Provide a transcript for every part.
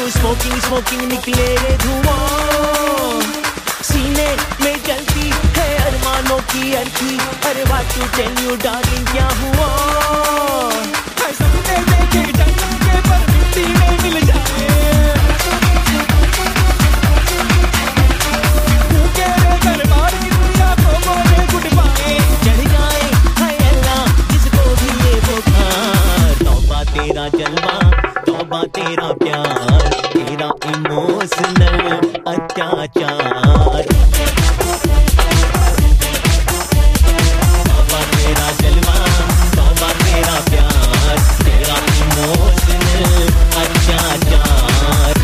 Smoking smoking निकले रे धुआं, सीने में जलती है अरमानों की अर्थी। अरे what to tell you darling क्या हुआ? सपने देखे जंगल के पर मिट्टी में मिल जाए, भूखे रे दरबार की दुनिया को बोले गुड बाय। चढ़ जाए हाय अल्लाह जिसको भी ये बुखार, तौबा तेरा जलवा, तौबा तेरा प्यार, तेरा इमोशनल अत्याचार। तौबा तेरा जलवा, तौबा तेरा प्यार, तेरा इमोशनल अत्याचार।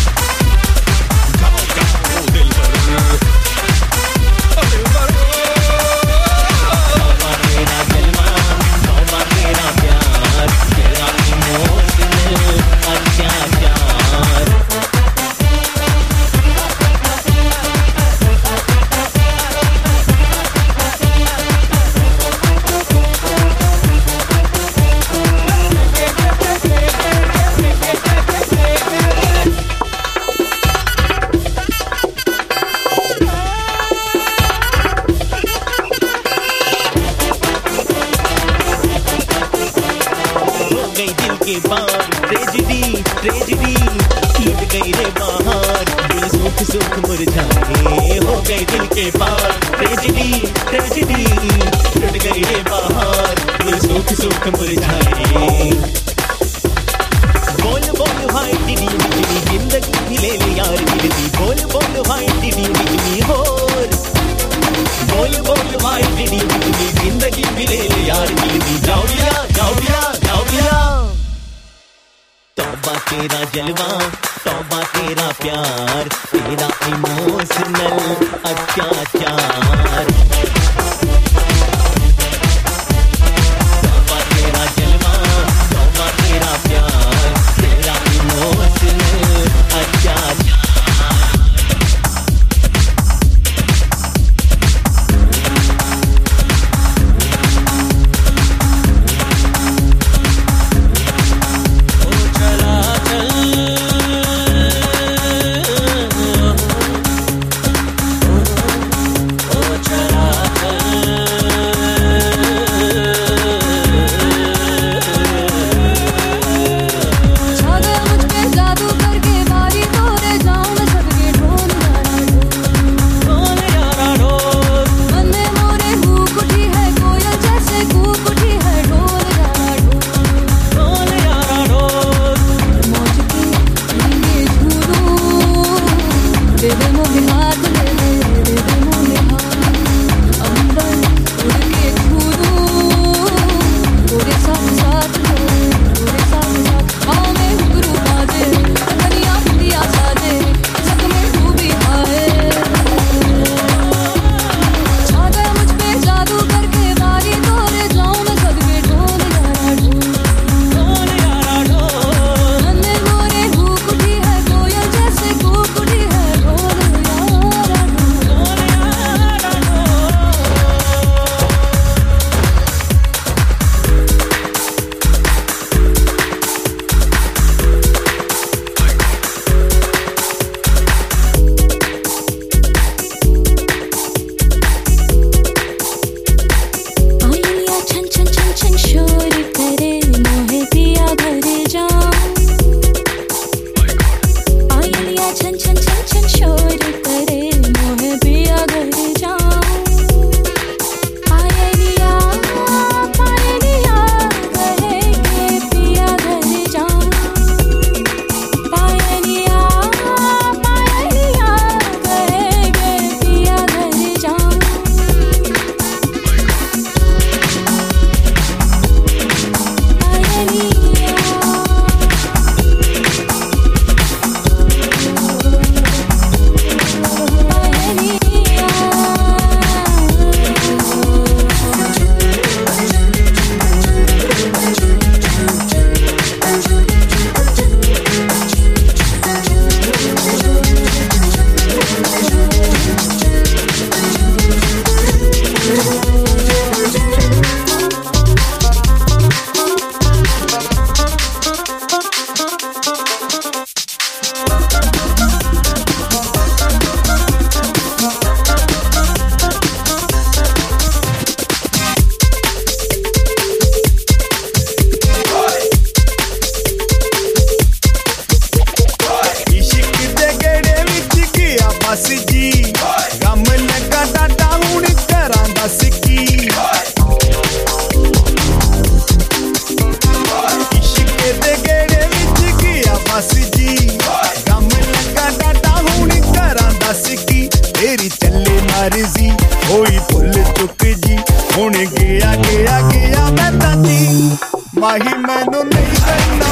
तौबा तेरा जलवा, तौबा तेरा प्यार, तेरा इमोशनल अत्याचार। के बाहर ट्रेजेडी ट्रेजेडी लुट गई रे बाहर, दिल सुख सुख मुरझाए। हो गई दिल के पार ट्रेजेडी ट्रेजेडी लुट गई रे बाहर, दिल सुख सुख मुरझाए। बोल बोल हाय दीदी बिजली जिंदगी भी ले ले यार दीदी, बोल बोल हाय दीदी बिजली होर, बोल बोल हाय दीदी बिजली जिंदगी भी ले ले यार दीदी। जाओ दिया जाओ दिया जाओ दिया। तौबा तेरा जलवा, तौबा तेरा प्यार, तेरा इमोशनल अत्याचार। तौबा तेरा जलवा, तौबा तेरा प्यार, तेरा इमोशनल अत्याचार। चला माही मैनू नहीं करना